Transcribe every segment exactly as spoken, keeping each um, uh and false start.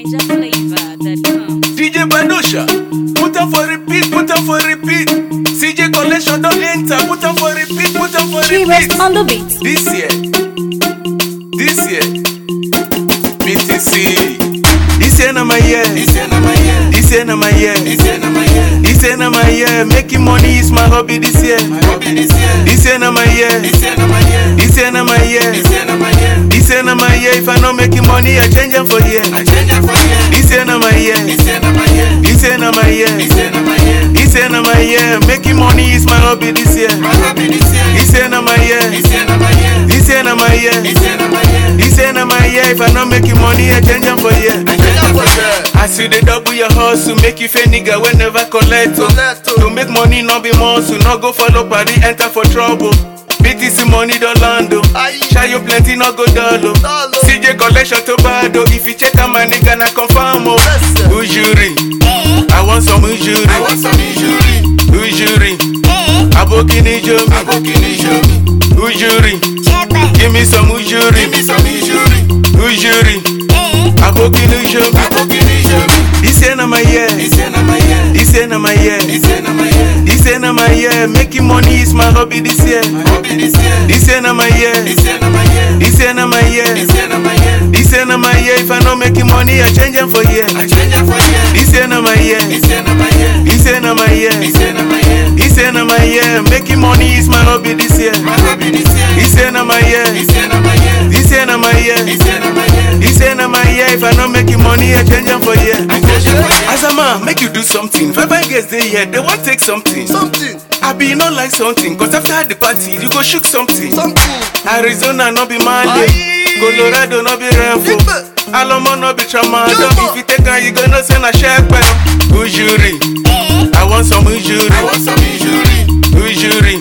Niger flavor that comes. D J Badosha, put am for repeat, put am for repeat. C J Collection don't enter, put am for repeat, put am for She repeat. rests on the beat. This year, this year, B T C. This year na my year, This year na my year. this year na my year, This year na my year. this year na my year. Making money is my hobby this year. My hobby this year. This year na my year, This year na my year. this year na my year, This year na my year. this year na my year. If I not making money, I change them for year. I change it for year. This year na my year, This year na my year. this year na my year, This year na my year. this year na my year. Making money is my hobby this year. My hobby this year. This year na my year, This year na my year. this year na my year, This year na my year. this year na my year. If I not making money, I change them for year. I change it for year. As you dey double your hustle, make you fair nigga when never collect. oh. Collect, oh. To make money, not be muscle, not go follow party, enter for trouble. B T C money don't land, oh. Aye. Share you plenty, not go dull, oh. Dull, oh. C J Collection to bad, oh. If you check out my nigga, na confirm, oh. Yes, sir. Ujuri, I want some ujuri. I want some injury. Ujuri, Aboki ni jomi. Aboki ni show me. Ujuri, give me some ujuri. Give me some injury. Ujuri, Aboki ni jomi. Aboki ni show me. This year na my year, This year na my year. this year na my year, This year na my year. this year na my year. Making money is my hobby this year. My hobby this year. This year na my year, This year na my year. this year na my year, This year na my year. this year na my year. If I not making money, I change them for year. I change it for year. This year na my year, This year na my year. this year na my year, This year na my year. this year na my year. Making money is my hobby this year. My hobby this year. This year na my year, This year na my year. this year na my year, This year na my year. this year na my year. If I not making money, I change them for year. I change it for year. As a man, make you do something. Five five girls they here, they want take something. Something. I be not like something, cause after the party, you go shook something. Something. Arizona no be Mali, Aye. Colorado no be Renfro, Igbe. Alamo no be Chamado. Jumbo. If you take her, you gonna send a shepe. Ujuri, I want some ujuri. I want some injury. Ujuri,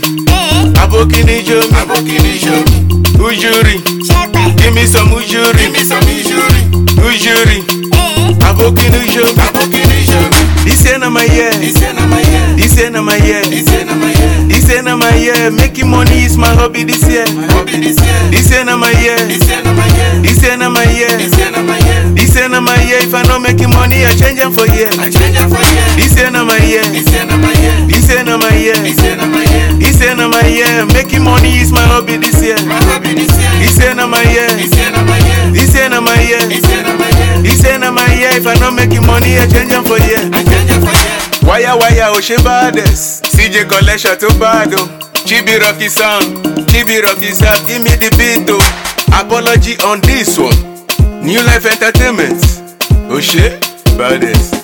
Aboki ni jomi. Aboki ni show me. Ujuri, give me some ujuri. Give me some injury. Ujuri, Aboki ni jomi. Aboki ni show me. This year na my year, This year na my year. this year na my year, This year na my year. this year na my year. Making money is my hobby this year. My hobby this year. This year na my year, This year na my year. this year na my year, This year na my year. this year na my year. If I not making money, I change them for year. I change it for year. This year na my year, This year na my year. this year na my year, This year na my year. this year na my year. Making money is my hobby this year. My hobby this year. This year na my year, This year na my year. this year na my year, This year na my year. this year na my year. If I not making money, I change them for year. I change it for year. Wire wire Oshe Bades, C J Collection to bado. Chibi Rocky sound, Chibi Rocky sound. Give me the beat though. Apology on this one. New Life Entertainment, Oshe Bades.